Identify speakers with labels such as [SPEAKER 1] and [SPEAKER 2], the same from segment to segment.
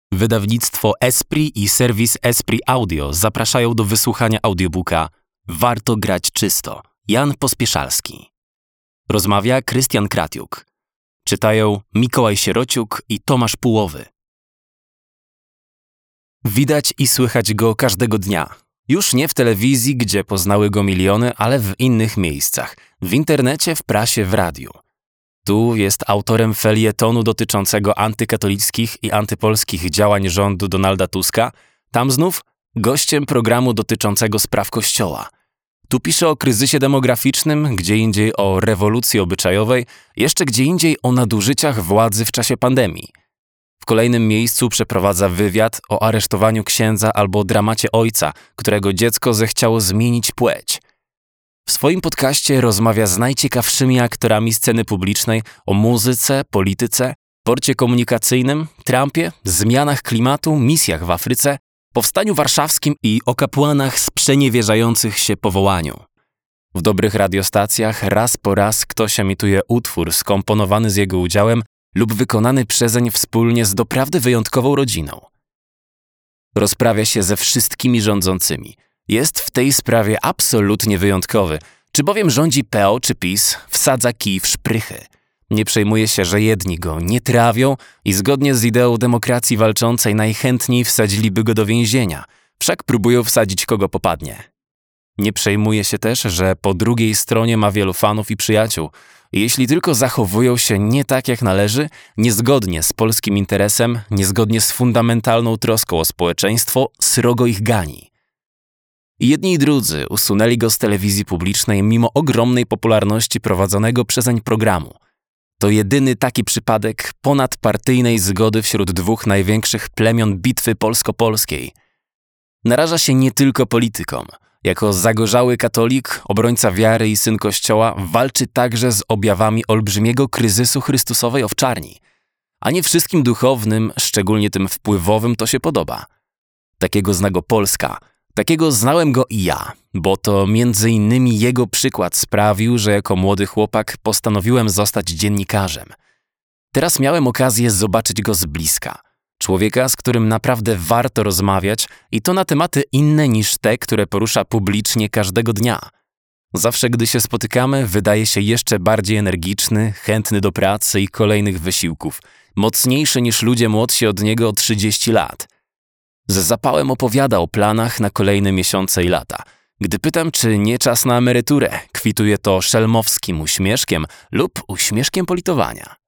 [SPEAKER 1] Wydawnictwo Esprit i serwis Esprit Audio zapraszają do wysłuchania audiobooka Warto grać czysto. Jan Pospieszalski. Rozmawia Krystian Kratiuk. Czytają Mikołaj Sierociuk i Tomasz Pułowy. Widać i słychać go każdego dnia. Już nie w telewizji, gdzie poznały go miliony, ale w innych miejscach. W internecie, w prasie, w radiu. Tu jest autorem felietonu dotyczącego antykatolickich i antypolskich działań rządu Donalda Tuska. Tam znów gościem programu dotyczącego spraw Kościoła. Tu pisze o kryzysie demograficznym, gdzie indziej o rewolucji obyczajowej, jeszcze gdzie indziej o nadużyciach władzy w czasie pandemii. W kolejnym miejscu przeprowadza wywiad o aresztowaniu księdza albo dramacie ojca, którego dziecko zechciało zmienić płeć. W swoim podcaście rozmawia z najciekawszymi aktorami sceny publicznej o muzyce, polityce, porcie komunikacyjnym, Trumpie, zmianach klimatu, misjach w Afryce, powstaniu warszawskim i o kapłanach sprzeniewierzających się powołaniu. W dobrych radiostacjach raz po raz ktoś emituje utwór skomponowany z jego udziałem lub wykonany przezeń wspólnie z doprawdy wyjątkową rodziną. Rozprawia się ze wszystkimi rządzącymi. Jest w tej sprawie absolutnie wyjątkowy, czy bowiem rządzi PO czy PiS, wsadza kij w szprychy. Nie przejmuje się, że jedni go nie trawią i zgodnie z ideą demokracji walczącej najchętniej wsadziliby go do więzienia, wszak próbują wsadzić kogo popadnie. Nie przejmuje się też, że po drugiej stronie ma wielu fanów i przyjaciół. Jeśli tylko zachowują się nie tak jak należy, niezgodnie z polskim interesem, niezgodnie z fundamentalną troską o społeczeństwo, srogo ich gani. Jedni i drudzy usunęli go z telewizji publicznej mimo ogromnej popularności prowadzonego przezeń programu. To jedyny taki przypadek ponadpartyjnej zgody wśród dwóch największych plemion bitwy polsko-polskiej. Naraża się nie tylko politykom. Jako zagorzały katolik, obrońca wiary i syn Kościoła walczy także z objawami olbrzymiego kryzysu Chrystusowej owczarni. A nie wszystkim duchownym, szczególnie tym wpływowym, to się podoba. Takiego zna go Polska. Takiego znałem go i ja, bo to między innymi jego przykład sprawił, że jako młody chłopak postanowiłem zostać dziennikarzem. Teraz miałem okazję zobaczyć go z bliska. Człowieka, z którym naprawdę warto rozmawiać i to na tematy inne niż te, które porusza publicznie każdego dnia. Zawsze, gdy się spotykamy, wydaje się jeszcze bardziej energiczny, chętny do pracy i kolejnych wysiłków, mocniejszy niż ludzie młodsi od niego o 30 lat. Z zapałem opowiada o planach na kolejne miesiące i lata. Gdy pytam, czy nie czas na emeryturę, kwituje to szelmowskim uśmieszkiem lub uśmieszkiem politowania.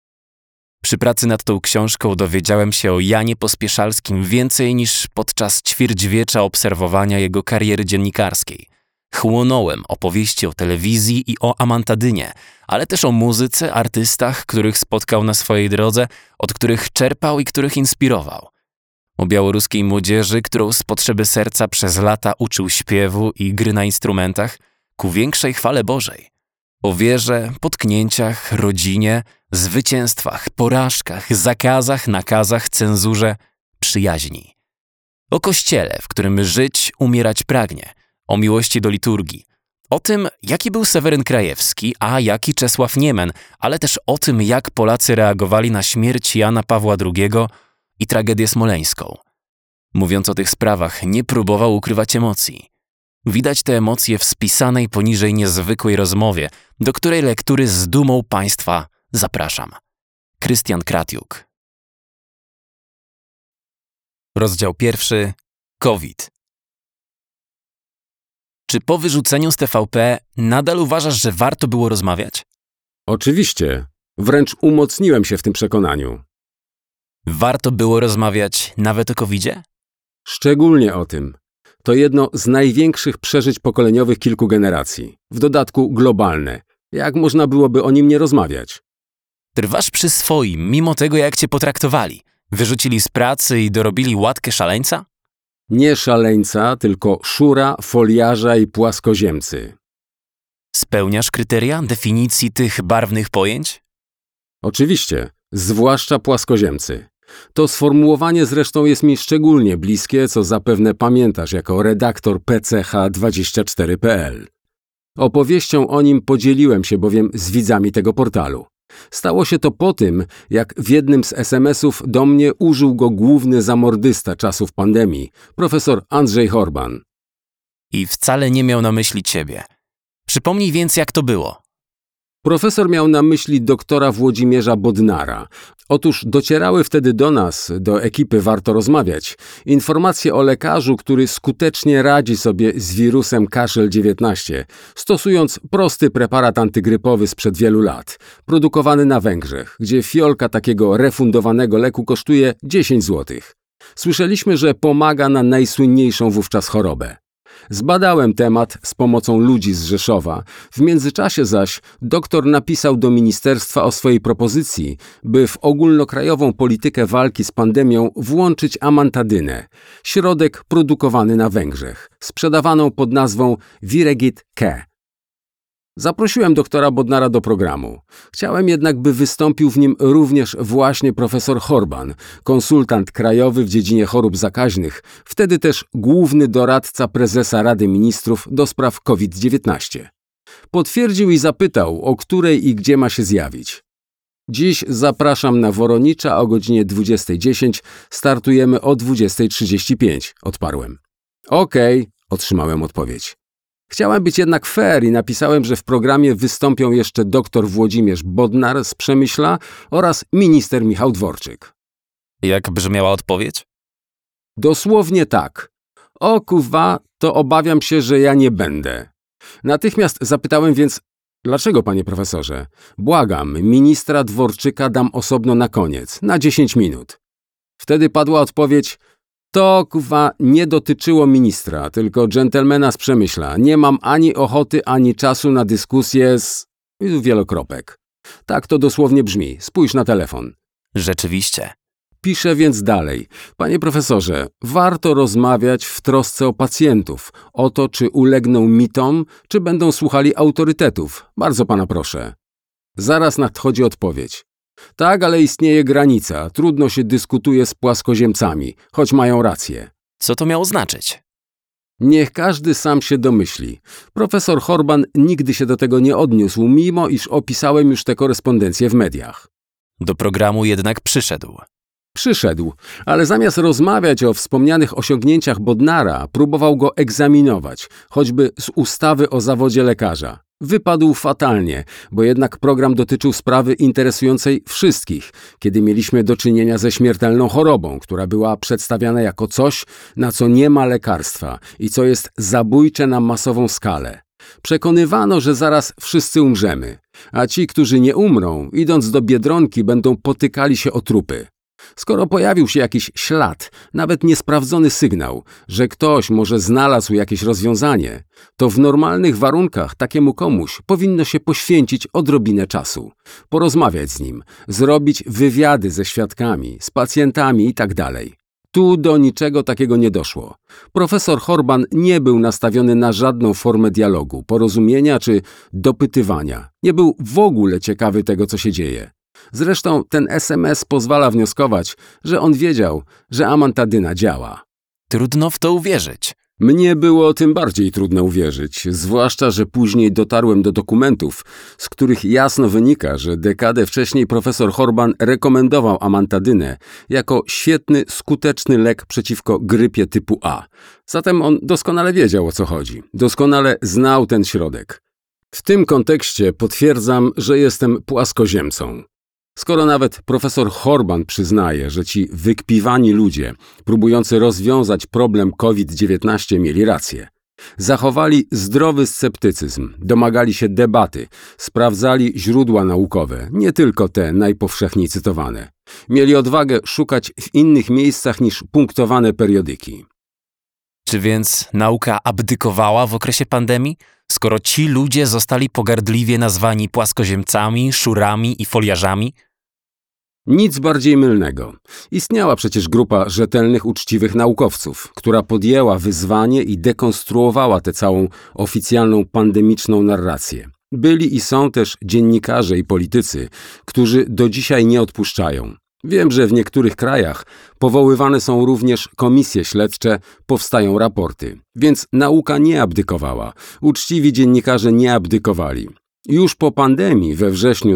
[SPEAKER 1] Przy pracy nad tą książką dowiedziałem się o Janie Pospieszalskim więcej niż podczas ćwierćwiecza obserwowania jego kariery dziennikarskiej. Chłonąłem opowieści o telewizji i o amantadynie, ale też o muzyce, artystach, których spotkał na swojej drodze, od których czerpał i których inspirował. O białoruskiej młodzieży, którą z potrzeby serca przez lata uczył śpiewu i gry na instrumentach ku większej chwale Bożej. O wierze, potknięciach, rodzinie, zwycięstwach, porażkach, zakazach, nakazach, cenzurze, przyjaźni. O Kościele, w którym żyć, umierać pragnie. O miłości do liturgii. O tym, jaki był Seweryn Krajewski, a jaki Czesław Niemen, ale też o tym, jak Polacy reagowali na śmierć Jana Pawła II i tragedię smoleńską. Mówiąc o tych sprawach, nie próbował ukrywać emocji. Widać te emocje w spisanej poniżej niezwykłej rozmowie, do której lektury z dumą Państwa zapraszam. Krystian Kratiuk. Rozdział 1. COVID. Czy po wyrzuceniu z TVP nadal uważasz, że warto było rozmawiać?
[SPEAKER 2] Oczywiście. Wręcz umocniłem się w tym przekonaniu.
[SPEAKER 1] Warto było rozmawiać nawet o COVID-zie?
[SPEAKER 2] Szczególnie o tym. To jedno z największych przeżyć pokoleniowych kilku generacji. W dodatku globalne. Jak można byłoby o nim nie rozmawiać?
[SPEAKER 1] Trwasz przy swoim, mimo tego jak cię potraktowali. Wyrzucili z pracy i dorobili łatkę szaleńca?
[SPEAKER 2] Nie szaleńca, tylko szura, foliarza i płaskoziemcy.
[SPEAKER 1] Spełniasz kryteria definicji tych barwnych pojęć?
[SPEAKER 2] Oczywiście, zwłaszcza płaskoziemcy. To sformułowanie zresztą jest mi szczególnie bliskie, co zapewne pamiętasz jako redaktor PCH24.pl. Opowieścią o nim podzieliłem się bowiem z widzami tego portalu. Stało się to po tym, jak w jednym z SMS-ów do mnie użył go główny zamordysta czasów pandemii, profesor Andrzej Horban.
[SPEAKER 1] I wcale nie miał na myśli ciebie. Przypomnij więc, jak to było.
[SPEAKER 2] Profesor miał na myśli doktora Włodzimierza Bodnara. Otóż docierały wtedy do nas, do ekipy Warto Rozmawiać, informacje o lekarzu, który skutecznie radzi sobie z wirusem kaszel-19, stosując prosty preparat antygrypowy sprzed wielu lat, produkowany na Węgrzech, gdzie fiolka takiego refundowanego leku kosztuje 10 zł. Słyszeliśmy, że pomaga na najsłynniejszą wówczas chorobę. Zbadałem temat z pomocą ludzi z Rzeszowa. W międzyczasie zaś doktor napisał do ministerstwa o swojej propozycji, by w ogólnokrajową politykę walki z pandemią włączyć amantadynę, środek produkowany na Węgrzech, sprzedawaną pod nazwą Viregit K. Zaprosiłem doktora Bodnara do programu. Chciałem jednak, by wystąpił w nim również właśnie profesor Horban, konsultant krajowy w dziedzinie chorób zakaźnych, wtedy też główny doradca prezesa Rady Ministrów do spraw COVID-19. Potwierdził i zapytał, o której i gdzie ma się zjawić. Dziś zapraszam na Woronicza o godzinie 20:10, startujemy o 20:35, odparłem. Okej, otrzymałem odpowiedź. Chciałem być jednak fair i napisałem, że w programie wystąpią jeszcze dr Włodzimierz Bodnar z Przemyśla oraz minister Michał Dworczyk.
[SPEAKER 1] Jak brzmiała odpowiedź?
[SPEAKER 2] Dosłownie tak. O kuwa, to obawiam się, że ja nie będę. Natychmiast zapytałem więc, dlaczego, panie profesorze? Błagam, ministra Dworczyka dam osobno na koniec, na 10 minut. Wtedy padła odpowiedź, to, kuwa, nie dotyczyło ministra, tylko dżentelmena z Przemyśla. Nie mam ani ochoty, ani czasu na dyskusję z... wielokropek. Tak to dosłownie brzmi. Spójrz na telefon.
[SPEAKER 1] Rzeczywiście.
[SPEAKER 2] Piszę więc dalej. Panie profesorze, warto rozmawiać w trosce o pacjentów, o to, czy ulegną mitom, czy będą słuchali autorytetów. Bardzo pana proszę. Zaraz nadchodzi odpowiedź. Tak, ale istnieje granica. Trudno się dyskutuje z płaskoziemcami, choć mają rację.
[SPEAKER 1] Co to miało znaczyć?
[SPEAKER 2] Niech każdy sam się domyśli. Profesor Horban nigdy się do tego nie odniósł, mimo iż opisałem już tę korespondencję w mediach.
[SPEAKER 1] Do programu jednak przyszedł.
[SPEAKER 2] Przyszedł, ale zamiast rozmawiać o wspomnianych osiągnięciach Bodnara, próbował go egzaminować, choćby z ustawy o zawodzie lekarza. Wypadł fatalnie, bo jednak program dotyczył sprawy interesującej wszystkich, kiedy mieliśmy do czynienia ze śmiertelną chorobą, która była przedstawiana jako coś, na co nie ma lekarstwa i co jest zabójcze na masową skalę. Przekonywano, że zaraz wszyscy umrzemy, a ci, którzy nie umrą, idąc do Biedronki, będą potykali się o trupy. Skoro pojawił się jakiś ślad, nawet niesprawdzony sygnał, że ktoś może znalazł jakieś rozwiązanie, to w normalnych warunkach takiemu komuś powinno się poświęcić odrobinę czasu, porozmawiać z nim, zrobić wywiady ze świadkami, z pacjentami itd. Tu do niczego takiego nie doszło. Profesor Horban nie był nastawiony na żadną formę dialogu, porozumienia czy dopytywania. Nie był w ogóle ciekawy tego, co się dzieje. Zresztą ten SMS pozwala wnioskować, że on wiedział, że amantadyna działa.
[SPEAKER 1] Trudno w to uwierzyć.
[SPEAKER 2] Mnie było tym bardziej trudno uwierzyć, zwłaszcza, że później dotarłem do dokumentów, z których jasno wynika, że dekadę wcześniej profesor Horban rekomendował amantadynę jako świetny, skuteczny lek przeciwko grypie typu A. Zatem on doskonale wiedział, o co chodzi. Doskonale znał ten środek. W tym kontekście potwierdzam, że jestem płaskoziemcą. Skoro nawet profesor Horban przyznaje, że ci wykpiwani ludzie, próbujący rozwiązać problem COVID-19 mieli rację. Zachowali zdrowy sceptycyzm, domagali się debaty, sprawdzali źródła naukowe, nie tylko te najpowszechniej cytowane. Mieli odwagę szukać w innych miejscach niż punktowane periodyki.
[SPEAKER 1] Czy więc nauka abdykowała w okresie pandemii, skoro ci ludzie zostali pogardliwie nazwani płaskoziemcami, szurami i foliarzami?
[SPEAKER 2] Nic bardziej mylnego. Istniała przecież grupa rzetelnych, uczciwych naukowców, która podjęła wyzwanie i dekonstruowała tę całą oficjalną pandemiczną narrację. Byli i są też dziennikarze i politycy, którzy do dzisiaj nie odpuszczają. Wiem, że w niektórych krajach powoływane są również komisje śledcze, powstają raporty. Więc nauka nie abdykowała, uczciwi dziennikarze nie abdykowali. Już po pandemii we wrześniu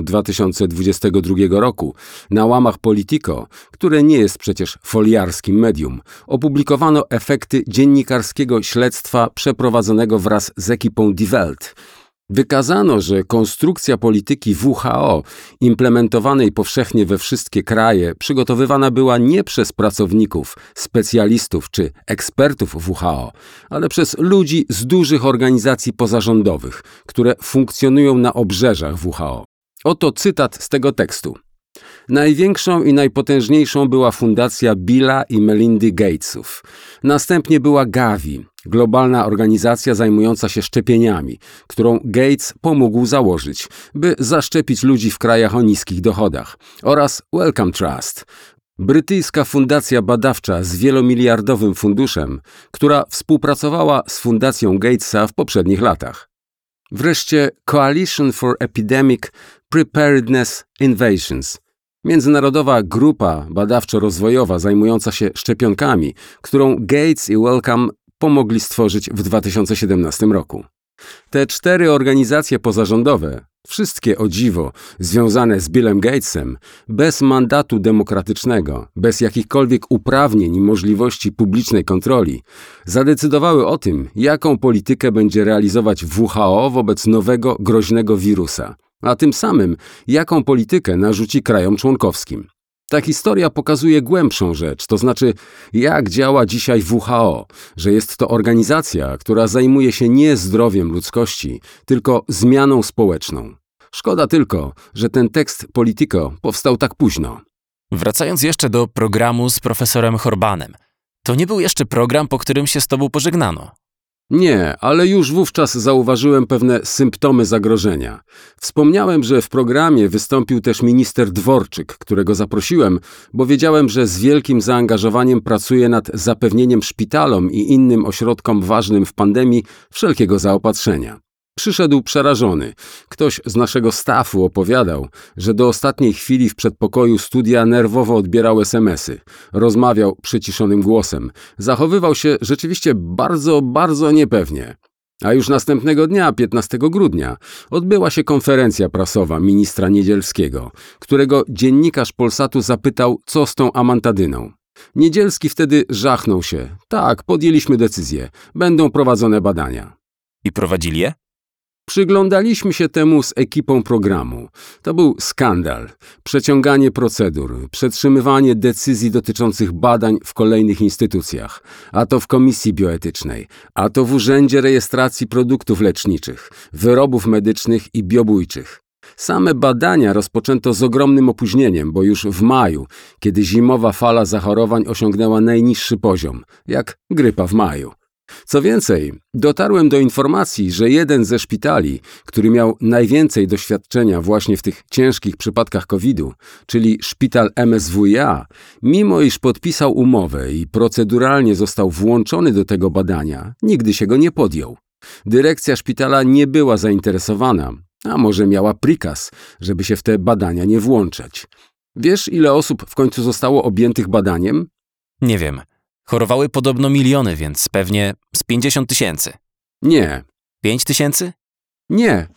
[SPEAKER 2] 2022 roku na łamach Politico, które nie jest przecież foliarskim medium, opublikowano efekty dziennikarskiego śledztwa przeprowadzonego wraz z ekipą Die Welt. Wykazano, że konstrukcja polityki WHO, implementowanej powszechnie we wszystkie kraje, przygotowywana była nie przez pracowników, specjalistów czy ekspertów WHO, ale przez ludzi z dużych organizacji pozarządowych, które funkcjonują na obrzeżach WHO. Oto cytat z tego tekstu. Największą i najpotężniejszą była fundacja Billa i Melindy Gatesów. Następnie była Gavi, globalna organizacja zajmująca się szczepieniami, którą Gates pomógł założyć, by zaszczepić ludzi w krajach o niskich dochodach, oraz Wellcome Trust, brytyjska fundacja badawcza z wielomiliardowym funduszem, która współpracowała z fundacją Gatesa w poprzednich latach. Wreszcie Coalition for Epidemic Preparedness Innovations, międzynarodowa grupa badawczo-rozwojowa zajmująca się szczepionkami, którą Gates i Wellcome pomogli stworzyć w 2017 roku. Te 4 organizacje pozarządowe, wszystkie o dziwo związane z Billem Gatesem, bez mandatu demokratycznego, bez jakichkolwiek uprawnień i możliwości publicznej kontroli, zadecydowały o tym, jaką politykę będzie realizować WHO wobec nowego, groźnego wirusa, a tym samym jaką politykę narzuci krajom członkowskim. Ta historia pokazuje głębszą rzecz, to znaczy jak działa dzisiaj WHO, że jest to organizacja, która zajmuje się nie zdrowiem ludzkości, tylko zmianą społeczną. Szkoda tylko, że ten tekst Politico powstał tak późno.
[SPEAKER 1] Wracając jeszcze do programu z profesorem Horbanem, to nie był jeszcze program, po którym się z tobą pożegnano.
[SPEAKER 2] Nie, ale już wówczas zauważyłem pewne symptomy zagrożenia. Wspomniałem, że w programie wystąpił też minister Dworczyk, którego zaprosiłem, bo wiedziałem, że z wielkim zaangażowaniem pracuje nad zapewnieniem szpitalom i innym ośrodkom ważnym w pandemii wszelkiego zaopatrzenia. Przyszedł przerażony. Ktoś z naszego staffu opowiadał, że do ostatniej chwili w przedpokoju studia nerwowo odbierał SMS-y. Rozmawiał przyciszonym głosem. Zachowywał się rzeczywiście bardzo niepewnie. A już następnego dnia, 15 grudnia, odbyła się konferencja prasowa ministra Niedzielskiego, którego dziennikarz Polsatu zapytał, co z tą amantadyną. Niedzielski wtedy żachnął się. Tak, podjęliśmy decyzję. Będą prowadzone badania.
[SPEAKER 1] I prowadzili je?
[SPEAKER 2] Przyglądaliśmy się temu z ekipą programu. To był skandal. Przeciąganie procedur, przetrzymywanie decyzji dotyczących badań w kolejnych instytucjach, a to w Komisji Bioetycznej, a to w Urzędzie Rejestracji Produktów Leczniczych, Wyrobów Medycznych i Biobójczych. Same badania rozpoczęto z ogromnym opóźnieniem, bo już w maju, kiedy zimowa fala zachorowań osiągnęła najniższy poziom, jak grypa w maju. Co więcej, dotarłem do informacji, że jeden ze szpitali, który miał najwięcej doświadczenia właśnie w tych ciężkich przypadkach COVID-u, czyli szpital MSWiA, mimo iż podpisał umowę i proceduralnie został włączony do tego badania, nigdy się go nie podjął. Dyrekcja szpitala nie była zainteresowana, a może miała prikaz, żeby się w te badania nie włączać. Wiesz, ile osób w końcu zostało objętych badaniem?
[SPEAKER 1] Nie wiem. Chorowały podobno miliony, więc pewnie z 50 000.
[SPEAKER 2] Nie.
[SPEAKER 1] 5 000?
[SPEAKER 2] Nie.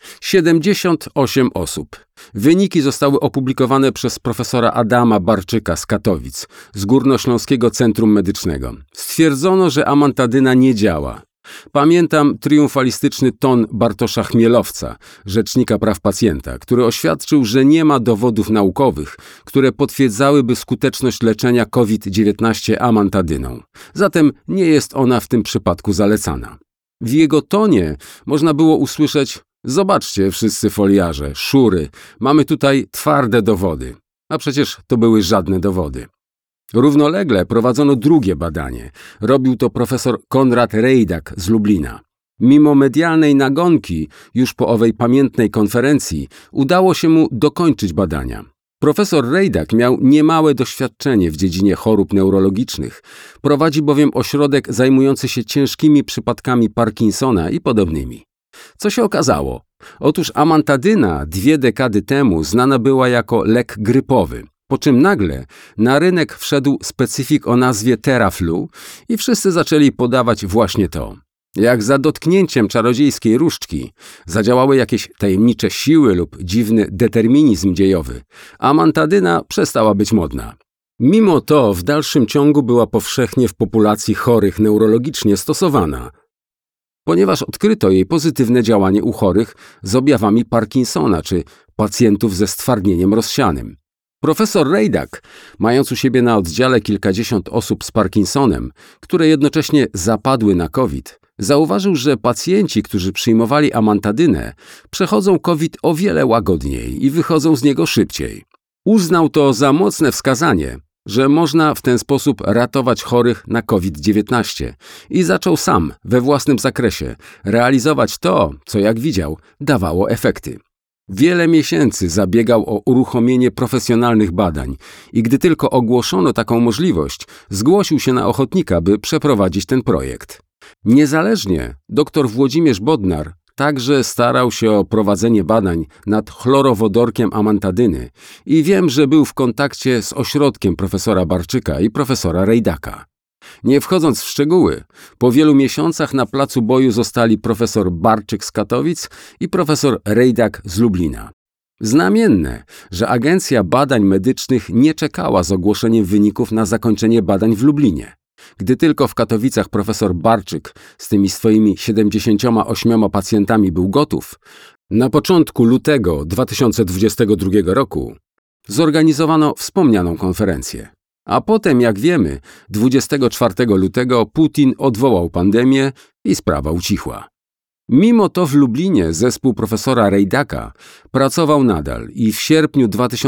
[SPEAKER 2] 78 osób. Wyniki zostały opublikowane przez profesora Adama Barczyka z Katowic, z Górnośląskiego Centrum Medycznego. Stwierdzono, że amantadyna nie działa. Pamiętam triumfalistyczny ton Bartosza Chmielowca, rzecznika praw pacjenta, który oświadczył, że nie ma dowodów naukowych, które potwierdzałyby skuteczność leczenia COVID-19 amantadyną. Zatem nie jest ona w tym przypadku zalecana. W jego tonie można było usłyszeć: zobaczcie wszyscy foliarze, szury, mamy tutaj twarde dowody. A przecież to były żadne dowody. Równolegle prowadzono drugie badanie. Robił to profesor Konrad Rejdak z Lublina. Mimo medialnej nagonki, już po owej pamiętnej konferencji, udało się mu dokończyć badania. Profesor Rejdak miał niemałe doświadczenie w dziedzinie chorób neurologicznych. Prowadzi bowiem ośrodek zajmujący się ciężkimi przypadkami Parkinsona i podobnymi. Co się okazało? Otóż amantadyna 2 dekady temu znana była jako lek grypowy. Po czym nagle na rynek wszedł specyfik o nazwie Theraflu i wszyscy zaczęli podawać właśnie to. Jak za dotknięciem czarodziejskiej różdżki zadziałały jakieś tajemnicze siły lub dziwny determinizm dziejowy, amantadyna przestała być modna. Mimo to w dalszym ciągu była powszechnie w populacji chorych neurologicznie stosowana, ponieważ odkryto jej pozytywne działanie u chorych z objawami Parkinsona czy pacjentów ze stwardnieniem rozsianym. Profesor Rejdak, mając u siebie na oddziale kilkadziesiąt osób z Parkinsonem, które jednocześnie zapadły na COVID, zauważył, że pacjenci, którzy przyjmowali amantadynę, przechodzą COVID o wiele łagodniej i wychodzą z niego szybciej. Uznał to za mocne wskazanie, że można w ten sposób ratować chorych na COVID-19 i zaczął sam, we własnym zakresie, realizować to, co jak widział, dawało efekty. Wiele miesięcy zabiegał o uruchomienie profesjonalnych badań i gdy tylko ogłoszono taką możliwość, zgłosił się na ochotnika, by przeprowadzić ten projekt. Niezależnie dr Włodzimierz Bodnar także starał się o prowadzenie badań nad chlorowodorkiem amantadyny i wiem, że był w kontakcie z ośrodkiem profesora Barczyka i profesora Rejdaka. Nie wchodząc w szczegóły, po wielu miesiącach na placu boju zostali profesor Barczyk z Katowic i profesor Rejdak z Lublina. Znamienne, że Agencja Badań Medycznych nie czekała z ogłoszeniem wyników na zakończenie badań w Lublinie. Gdy tylko w Katowicach profesor Barczyk z tymi swoimi 78 pacjentami był gotów, na początku lutego 2022 roku zorganizowano wspomnianą konferencję. A potem, jak wiemy, 24 lutego Putin odwołał pandemię i sprawa ucichła. Mimo to w Lublinie zespół profesora Rejdaka pracował nadal i w sierpniu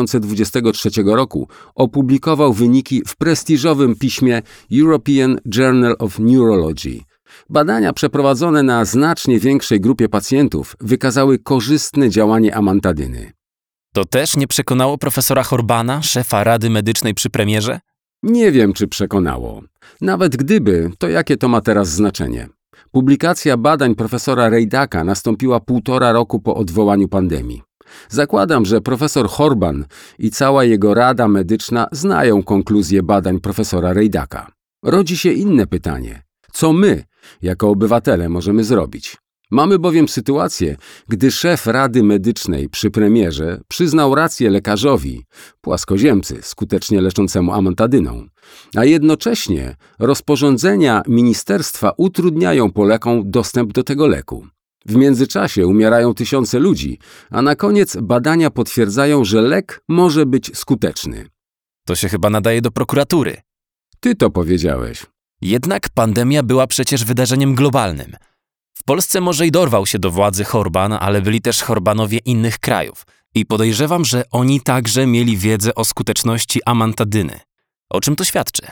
[SPEAKER 2] 2023 roku opublikował wyniki w prestiżowym piśmie European Journal of Neurology. Badania przeprowadzone na znacznie większej grupie pacjentów wykazały korzystne działanie amantadyny.
[SPEAKER 1] To też nie przekonało profesora Horbana, szefa Rady Medycznej przy premierze?
[SPEAKER 2] Nie wiem, czy przekonało. Nawet gdyby, to jakie to ma teraz znaczenie? Publikacja badań profesora Rejdaka nastąpiła 1,5 roku po odwołaniu pandemii. Zakładam, że profesor Horban i cała jego Rada Medyczna znają konkluzje badań profesora Rejdaka. Rodzi się inne pytanie. Co my, jako obywatele, możemy zrobić? Mamy bowiem sytuację, gdy szef Rady Medycznej przy premierze przyznał rację lekarzowi, płaskoziemcy skutecznie leczącemu amantadyną, a jednocześnie rozporządzenia ministerstwa utrudniają Polakom dostęp do tego leku. W międzyczasie umierają tysiące ludzi, a na koniec badania potwierdzają, że lek może być skuteczny.
[SPEAKER 1] To się chyba nadaje do prokuratury.
[SPEAKER 2] Ty to powiedziałeś.
[SPEAKER 1] Jednak pandemia była przecież wydarzeniem globalnym. W Polsce może i dorwał się do władzy Horban, ale byli też Horbanowie innych krajów. I podejrzewam, że oni także mieli wiedzę o skuteczności amantadyny. O czym to świadczy?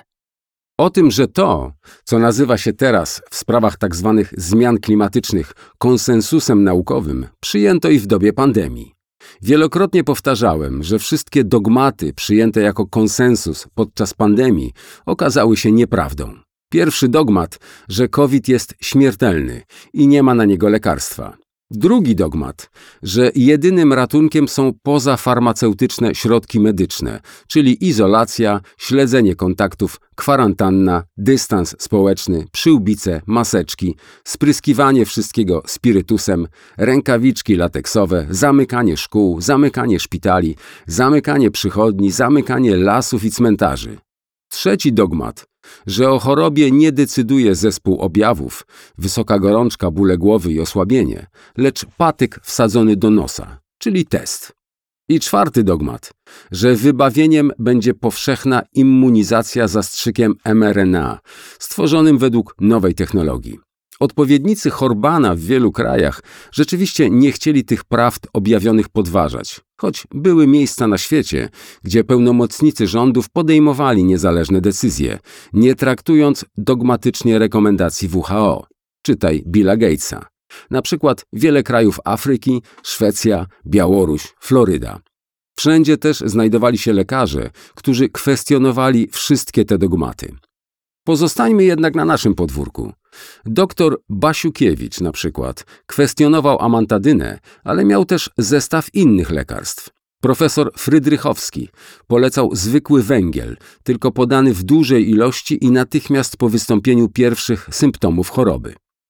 [SPEAKER 2] O tym, że to, co nazywa się teraz w sprawach tzw. zmian klimatycznych konsensusem naukowym, przyjęto i w dobie pandemii. Wielokrotnie powtarzałem, że wszystkie dogmaty przyjęte jako konsensus podczas pandemii okazały się nieprawdą. Pierwszy dogmat, że COVID jest śmiertelny i nie ma na niego lekarstwa. Drugi dogmat, że jedynym ratunkiem są pozafarmaceutyczne środki medyczne, czyli izolacja, śledzenie kontaktów, kwarantanna, dystans społeczny, przyłbice, maseczki, spryskiwanie wszystkiego spirytusem, rękawiczki lateksowe, zamykanie szkół, zamykanie szpitali, zamykanie przychodni, zamykanie lasów i cmentarzy. Trzeci dogmat, że o chorobie nie decyduje zespół objawów, wysoka gorączka, bóle głowy i osłabienie, lecz patyk wsadzony do nosa, czyli test. I czwarty dogmat, że wybawieniem będzie powszechna immunizacja zastrzykiem mRNA, stworzonym według nowej technologii. Odpowiednicy Horbana w wielu krajach rzeczywiście nie chcieli tych prawd objawionych podważać, choć były miejsca na świecie, gdzie pełnomocnicy rządów podejmowali niezależne decyzje, nie traktując dogmatycznie rekomendacji WHO, czytaj Billa Gatesa. Na przykład wiele krajów Afryki, Szwecja, Białoruś, Floryda. Wszędzie też znajdowali się lekarze, którzy kwestionowali wszystkie te dogmaty. Pozostańmy jednak na naszym podwórku. Doktor Basiukiewicz na przykład kwestionował amantadynę, ale miał też zestaw innych lekarstw. Profesor Frydrychowski polecał zwykły węgiel, tylko podany w dużej ilości i natychmiast po wystąpieniu pierwszych symptomów choroby.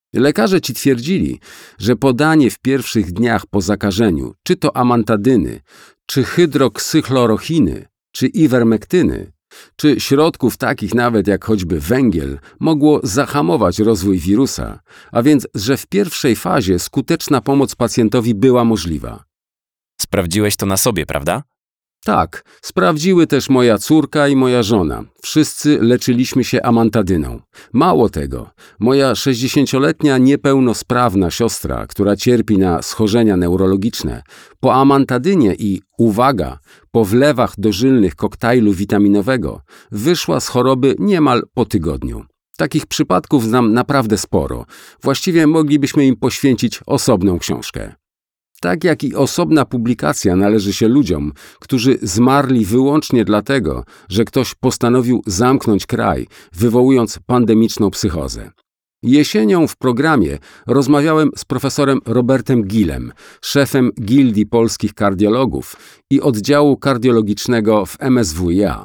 [SPEAKER 2] Lekarze ci twierdzili, że podanie w pierwszych dniach po zakażeniu, czy to amantadyny, czy hydroksychlorochiny, czy iwermektyny, czy środków takich nawet jak choćby węgiel, mogło zahamować rozwój wirusa, a więc, że w pierwszej fazie skuteczna pomoc pacjentowi była możliwa.
[SPEAKER 1] Sprawdziłeś to na sobie, prawda?
[SPEAKER 2] Tak, sprawdziły też moja córka i moja żona. Wszyscy leczyliśmy się amantadyną. Mało tego, moja 60-letnia niepełnosprawna siostra, która cierpi na schorzenia neurologiczne, po amantadynie i, uwaga, po wlewach dożylnych koktajlu witaminowego, wyszła z choroby niemal po tygodniu. Takich przypadków znam naprawdę sporo. Właściwie moglibyśmy im poświęcić osobną książkę. Tak jak i osobna publikacja należy się ludziom, którzy zmarli wyłącznie dlatego, że ktoś postanowił zamknąć kraj, wywołując pandemiczną psychozę. Jesienią w programie rozmawiałem z profesorem Robertem Gillem, szefem Gildii Polskich Kardiologów i oddziału kardiologicznego w MSWiA.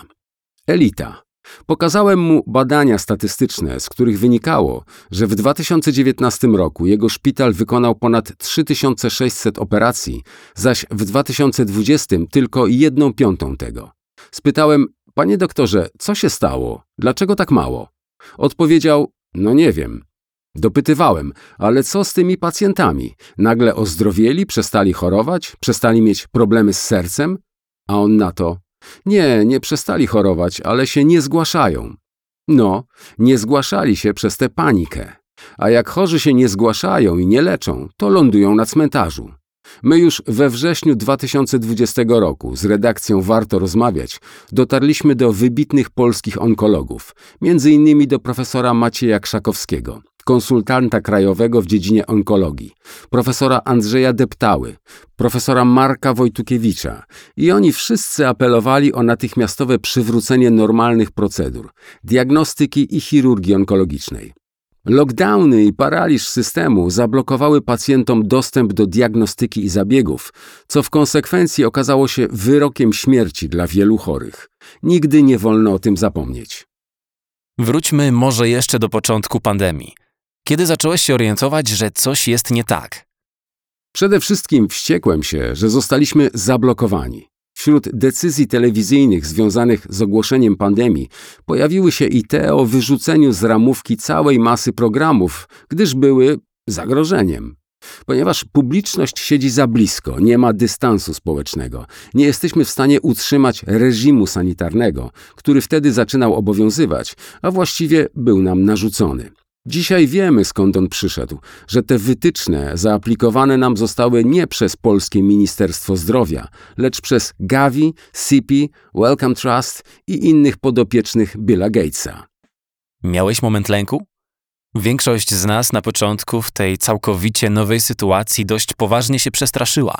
[SPEAKER 2] Elita. Pokazałem mu badania statystyczne, z których wynikało, że w 2019 roku jego szpital wykonał ponad 3600 operacji, zaś w 2020 tylko 1/5 tego. Spytałem: panie doktorze, co się stało? Dlaczego tak mało? Odpowiedział: no nie wiem. Dopytywałem: ale co z tymi pacjentami? Nagle ozdrowieli, przestali chorować, przestali mieć problemy z sercem? A on na to: nie przestali chorować, ale się nie zgłaszają. No, nie zgłaszali się przez tę panikę. A jak chorzy się nie zgłaszają i nie leczą, to lądują na cmentarzu. My już we wrześniu 2020 roku z redakcją Warto Rozmawiać dotarliśmy do wybitnych polskich onkologów, m.in. do profesora Macieja Krzakowskiego, konsultanta krajowego w dziedzinie onkologii, profesora Andrzeja Deptały, profesora Marka Wojtukiewicza i oni wszyscy apelowali o natychmiastowe przywrócenie normalnych procedur, diagnostyki i chirurgii onkologicznej. Lockdowny i paraliż systemu zablokowały pacjentom dostęp do diagnostyki i zabiegów, co w konsekwencji okazało się wyrokiem śmierci dla wielu chorych. Nigdy nie wolno o tym zapomnieć.
[SPEAKER 1] Wróćmy może jeszcze do początku pandemii. Kiedy zacząłeś się orientować, że coś jest nie tak?
[SPEAKER 2] Przede wszystkim wściekłem się, że zostaliśmy zablokowani. Wśród decyzji telewizyjnych związanych z ogłoszeniem pandemii pojawiły się i te o wyrzuceniu z ramówki całej masy programów, gdyż były zagrożeniem. Ponieważ publiczność siedzi za blisko, nie ma dystansu społecznego, nie jesteśmy w stanie utrzymać reżimu sanitarnego, który wtedy zaczynał obowiązywać, a właściwie był nam narzucony. Dzisiaj wiemy, skąd on przyszedł, że te wytyczne zaaplikowane nam zostały nie przez polskie Ministerstwo Zdrowia, lecz przez Gavi, CIPI, Wellcome Trust i innych podopiecznych Billa Gatesa.
[SPEAKER 1] Miałeś moment lęku? Większość z nas na początku w tej całkowicie nowej sytuacji dość poważnie się przestraszyła.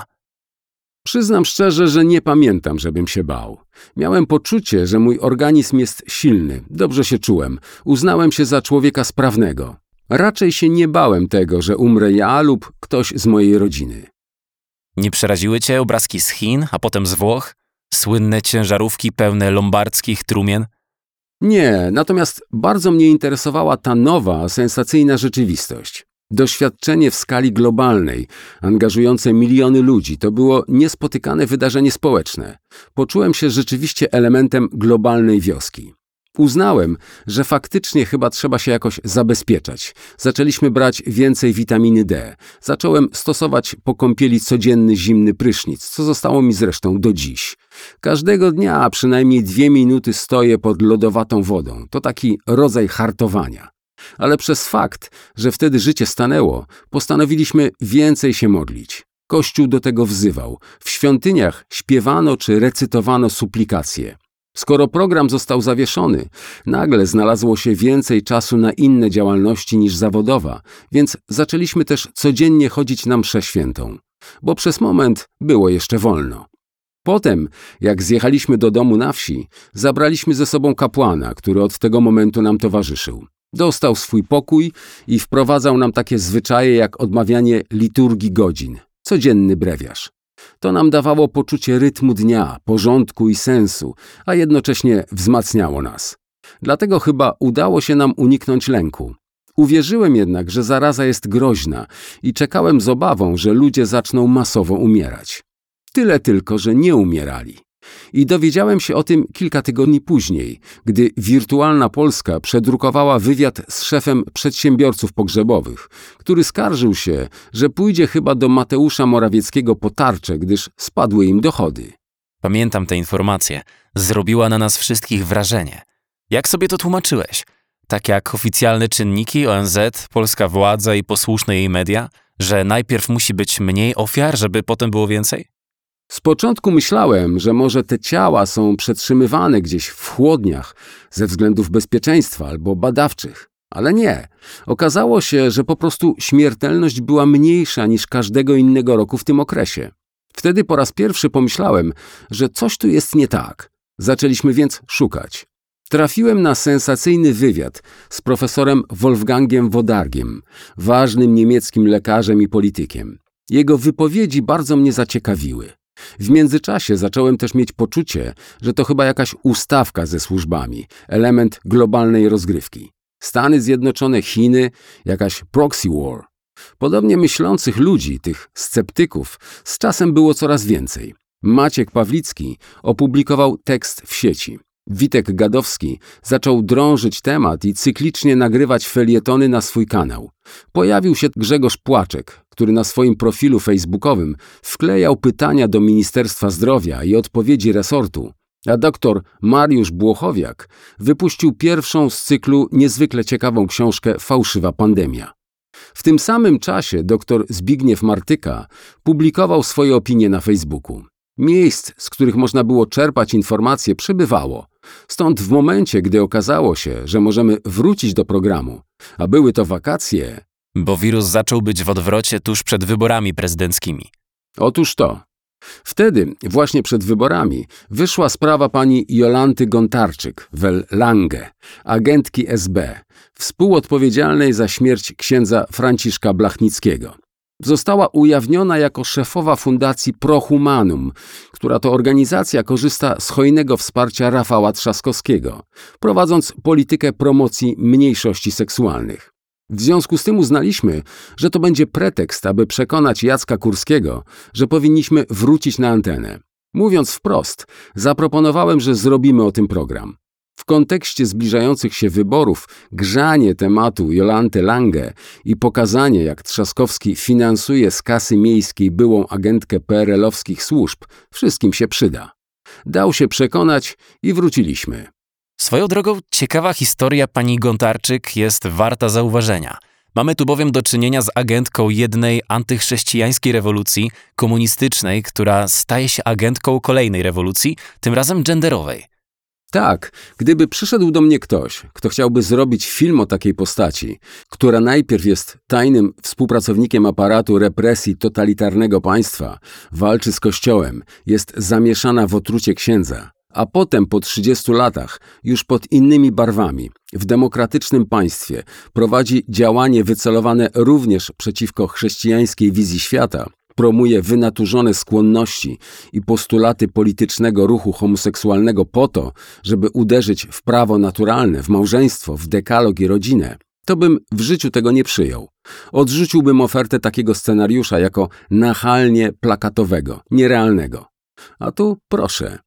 [SPEAKER 2] Przyznam szczerze, że nie pamiętam, żebym się bał. Miałem poczucie, że mój organizm jest silny, dobrze się czułem, uznałem się za człowieka sprawnego. Raczej się nie bałem tego, że umrę ja lub ktoś z mojej rodziny.
[SPEAKER 1] Nie przeraziły cię obrazki z Chin, a potem z Włoch? Słynne ciężarówki pełne lombardzkich trumien?
[SPEAKER 2] Nie, natomiast bardzo mnie interesowała ta nowa, sensacyjna rzeczywistość. Doświadczenie w skali globalnej, angażujące miliony ludzi, to było niespotykane wydarzenie społeczne. Poczułem się rzeczywiście elementem globalnej wioski. Uznałem, że faktycznie chyba trzeba się jakoś zabezpieczać. Zaczęliśmy brać więcej witaminy D. Zacząłem stosować po kąpieli codzienny zimny prysznic, co zostało mi zresztą do dziś. Każdego dnia przynajmniej 2 minuty stoję pod lodowatą wodą. To taki rodzaj hartowania. Ale przez fakt, że wtedy życie stanęło, postanowiliśmy więcej się modlić. Kościół do tego wzywał. W świątyniach śpiewano czy recytowano suplikacje. Skoro program został zawieszony, nagle znalazło się więcej czasu na inne działalności niż zawodowa, więc zaczęliśmy też codziennie chodzić na mszę świętą, bo przez moment było jeszcze wolno. Potem, jak zjechaliśmy do domu na wsi, zabraliśmy ze sobą kapłana, który od tego momentu nam towarzyszył. Dostał swój pokój i wprowadzał nam takie zwyczaje jak odmawianie liturgii godzin, codzienny brewiarz. To nam dawało poczucie rytmu dnia, porządku i sensu, a jednocześnie wzmacniało nas. Dlatego chyba udało się nam uniknąć lęku. Uwierzyłem jednak, że zaraza jest groźna i czekałem z obawą, że ludzie zaczną masowo umierać. Tyle tylko, że nie umierali. I dowiedziałem się o tym kilka tygodni później, gdy Wirtualna Polska przedrukowała wywiad z szefem przedsiębiorców pogrzebowych, który skarżył się, że pójdzie chyba do Mateusza Morawieckiego po tarczę, gdyż spadły im dochody.
[SPEAKER 1] Pamiętam tę informację. Zrobiła na nas wszystkich wrażenie. Jak sobie to tłumaczyłeś? Tak jak oficjalne czynniki, ONZ, polska władza i posłuszne jej media? Że najpierw musi być mniej ofiar, żeby potem było więcej?
[SPEAKER 2] Z początku myślałem, że może te ciała są przetrzymywane gdzieś w chłodniach ze względów bezpieczeństwa albo badawczych. Ale nie. Okazało się, że po prostu śmiertelność była mniejsza niż każdego innego roku w tym okresie. Wtedy po raz pierwszy pomyślałem, że coś tu jest nie tak. Zaczęliśmy więc szukać. Trafiłem na sensacyjny wywiad z profesorem Wolfgangiem Wodargiem, ważnym niemieckim lekarzem i politykiem. Jego wypowiedzi bardzo mnie zaciekawiły. W międzyczasie zacząłem też mieć poczucie, że to chyba jakaś ustawka ze służbami, element globalnej rozgrywki. Stany Zjednoczone, Chiny, jakaś proxy war. Podobnie myślących ludzi, tych sceptyków, z czasem było coraz więcej. Maciek Pawlicki opublikował tekst w sieci. Witek Gadowski zaczął drążyć temat i cyklicznie nagrywać felietony na swój kanał. Pojawił się Grzegorz Płaczek, który na swoim profilu facebookowym wklejał pytania do Ministerstwa Zdrowia i odpowiedzi resortu, a dr Mariusz Błochowiak wypuścił pierwszą z cyklu niezwykle ciekawą książkę Fałszywa pandemia. W tym samym czasie dr Zbigniew Martyka publikował swoje opinie na Facebooku. Miejsc, z których można było czerpać informacje, przybywało. Stąd w momencie, gdy okazało się, że możemy wrócić do programu, a były to wakacje...
[SPEAKER 1] Bo wirus zaczął być w odwrocie tuż przed wyborami prezydenckimi.
[SPEAKER 2] Otóż to. Wtedy, właśnie przed wyborami, wyszła sprawa pani Jolanty Gontarczyk, wel Lange, agentki SB, współodpowiedzialnej za śmierć księdza Franciszka Blachnickiego. Została ujawniona jako szefowa fundacji Prohumanum, która to organizacja korzysta z hojnego wsparcia Rafała Trzaskowskiego, prowadząc politykę promocji mniejszości seksualnych. W związku z tym uznaliśmy, że to będzie pretekst, aby przekonać Jacka Kurskiego, że powinniśmy wrócić na antenę. Mówiąc wprost, zaproponowałem, że zrobimy o tym program. W kontekście zbliżających się wyborów grzanie tematu Jolanty Lange i pokazanie, jak Trzaskowski finansuje z kasy miejskiej byłą agentkę PRL-owskich służb, wszystkim się przyda. Dał się przekonać i wróciliśmy.
[SPEAKER 1] Swoją drogą ciekawa historia pani Gontarczyk jest warta zauważenia. Mamy tu bowiem do czynienia z agentką jednej antychrześcijańskiej rewolucji komunistycznej, która staje się agentką kolejnej rewolucji, tym razem genderowej.
[SPEAKER 2] Tak, gdyby przyszedł do mnie ktoś, kto chciałby zrobić film o takiej postaci, która najpierw jest tajnym współpracownikiem aparatu represji totalitarnego państwa, walczy z Kościołem, jest zamieszana w otrucie księdza, a potem po 30 latach, już pod innymi barwami, w demokratycznym państwie prowadzi działanie wycelowane również przeciwko chrześcijańskiej wizji świata, promuje wynaturzone skłonności i postulaty politycznego ruchu homoseksualnego po to, żeby uderzyć w prawo naturalne, w małżeństwo, w dekalog i rodzinę, to bym w życiu tego nie przyjął. Odrzuciłbym ofertę takiego scenariusza jako nachalnie plakatowego, nierealnego. A tu proszę.